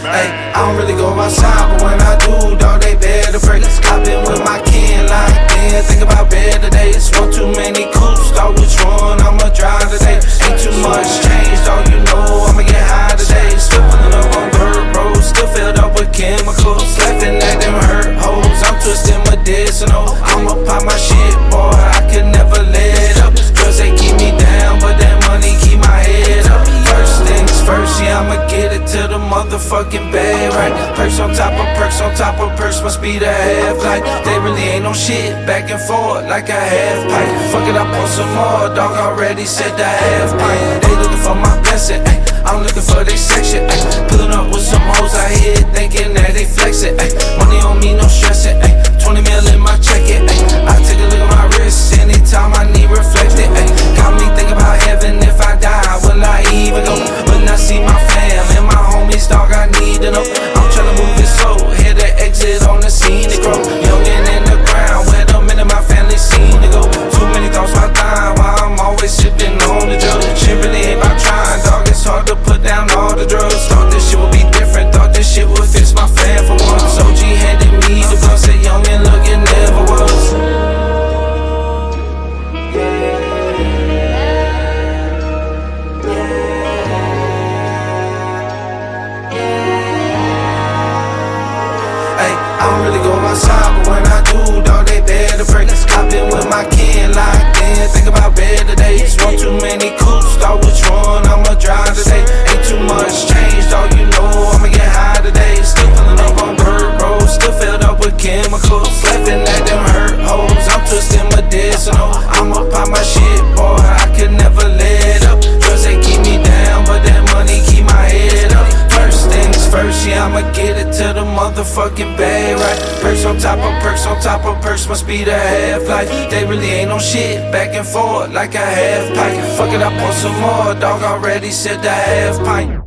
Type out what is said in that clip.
Ay, I don't really go outside, but when I do, dog, they better break. I've been with my kin like then, think about better days. One too many coops, dog, which one I'ma drive today? Ain't too much change, dog, you know I'ma get high today. Still pulling up on dirt roads, still filled up with chemicals. Laughing at them hurt hoes, I'm twisting medicinal. I'ma pop my shit, boy, I could never let up. Drugs, they keep me down, but that money keep my head up. First things first, yeah, I'ma get it to the motherfucking bag, right? Perks on top of perks on top of perks, must be the half life. They really ain't no shit, back and forth like a half pipe. Fuck it, I pour some more, dog, already said the half pint. They looking for my blessing, ay, I'm looking for they section, ay. Pulling up with some hoes I hear, thinking that they flexing, ay. Money on me, no stressing, ay. 20 mil in my check-it, ay. I take a look at my wrist anytime I need reflected, ay. Got me thinking about heaven, if I die, will I even go? When I see my fam and my homies, dog, I need to know. I'm tryna move it slow, hit the exit on the scene to grow. Youngin' in the ground, where the minute my family seen to go. Too many thoughts while dying, while I'm always sipping on the drug. Shit really ain't about trying, dog, it's hard to put down all the drugs. Thought this shit would be different, thought this shit would fix my fam for once. OG handed me the blunt, said youngin', look, it never was. I don't really go outside, but when I do, dog, they better break. I've been with my kin like then, think about better days. One too many coops, dog, which one I'ma drive today? Ain't too much change, dog, you know I'ma get high today. Still pulling up on dirt roads, still filled up with chemicals. Laughing at them hurt hoes, I'm twisting medicinal. I'ma pop my shit, boy, I could never let up. Drugs, they keep me down, but that money keep my head up. First things first, yeah, I'ma get it to the motherfucking bag, right? Perks on top of perks on top of perks, must be the half life. They really ain't no shit, back and forth like a half pipe. Fuck it, I pour some more, dog, already said the half pint.